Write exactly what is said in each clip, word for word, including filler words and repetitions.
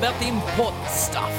about the important stuff.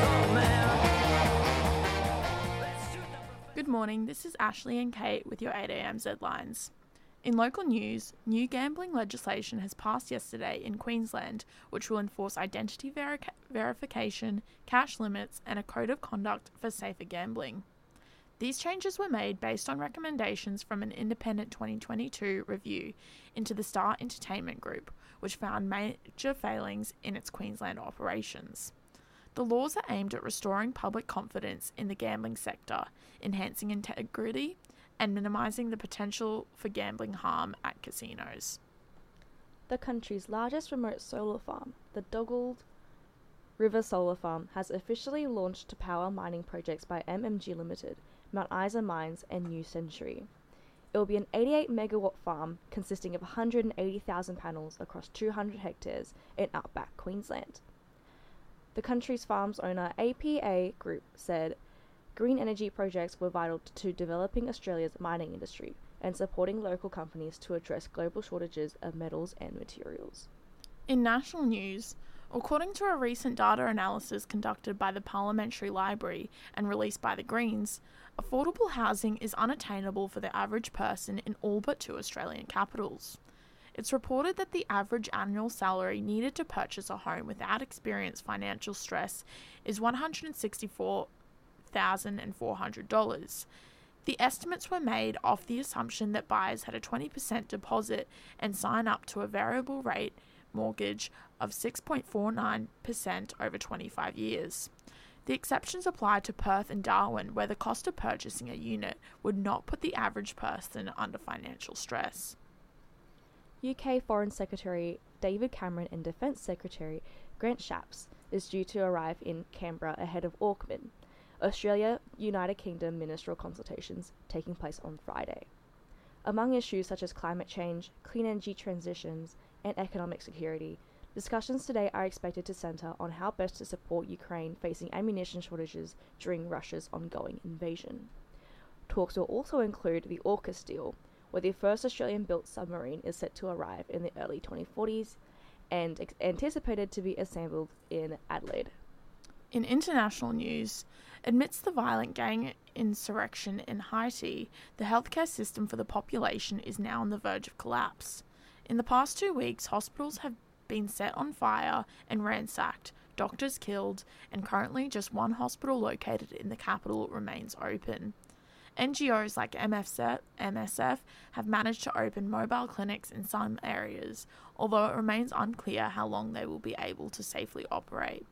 Good morning, this is Ashley and Kate with your eight a m Zlines. In local news, new gambling legislation has passed yesterday in Queensland, which will enforce identity veri- verification, cash limits, and a code of conduct for safer gambling. These changes were made based on recommendations from an independent twenty twenty-two review into the Star Entertainment Group, which found major failings in its Queensland operations. The laws are aimed at restoring public confidence in the gambling sector, enhancing integrity, and minimising the potential for gambling harm at casinos. The country's largest remote solar farm, the Dugald River Solar Farm, has officially launched to power mining projects by M M G Limited, Mount Isa Mines and New Century. It will be an eighty-eight megawatt farm consisting of one hundred eighty thousand panels across two hundred hectares in outback Queensland. The country's farm's owner, A P A Group, said green energy projects were vital to developing Australia's mining industry and supporting local companies to address global shortages of metals and materials. In national news, according to a recent data analysis conducted by the Parliamentary Library and released by the Greens, affordable housing is unattainable for the average person in all but two Australian capitals. It's reported that the average annual salary needed to purchase a home without experienced financial stress is one hundred sixty-four thousand four hundred dollars. The estimates were made off the assumption that buyers had a twenty percent deposit and sign up to a variable rate mortgage of six point four nine percent over twenty-five years. The exceptions apply to Perth and Darwin, where the cost of purchasing a unit would not put the average person under financial stress. U K Foreign Secretary David Cameron and Defence Secretary Grant Shapps is due to arrive in Canberra ahead of Auckland, Australia-United Kingdom ministerial consultations taking place on Friday. Among issues such as climate change, clean energy transitions, and economic security, discussions today are expected to centre on how best to support Ukraine facing ammunition shortages during Russia's ongoing invasion. Talks will also include the AUKUS deal, where the first Australian-built submarine is set to arrive in the early twenty forties and ex- anticipated to be assembled in Adelaide. In international news, amidst the violent gang insurrection in Haiti, the healthcare system for the population is now on the verge of collapse. In the past two weeks, hospitals have been set on fire and ransacked, doctors killed, and currently just one hospital located in the capital remains open. N G Os like M S F have managed to open mobile clinics in some areas, although it remains unclear how long they will be able to safely operate.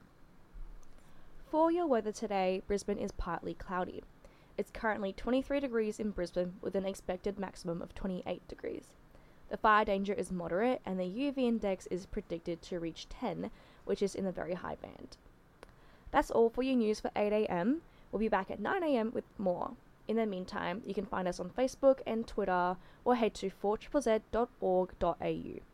For your weather today, Brisbane is partly cloudy. It's currently twenty-three degrees in Brisbane with an expected maximum of twenty-eight degrees. The fire danger is moderate and the U V index is predicted to reach ten, which is in the very high band. That's all for your news for eight a m. We'll be back at nine a m with more. In the meantime, you can find us on Facebook and Twitter or head to four z z dot org dot a u.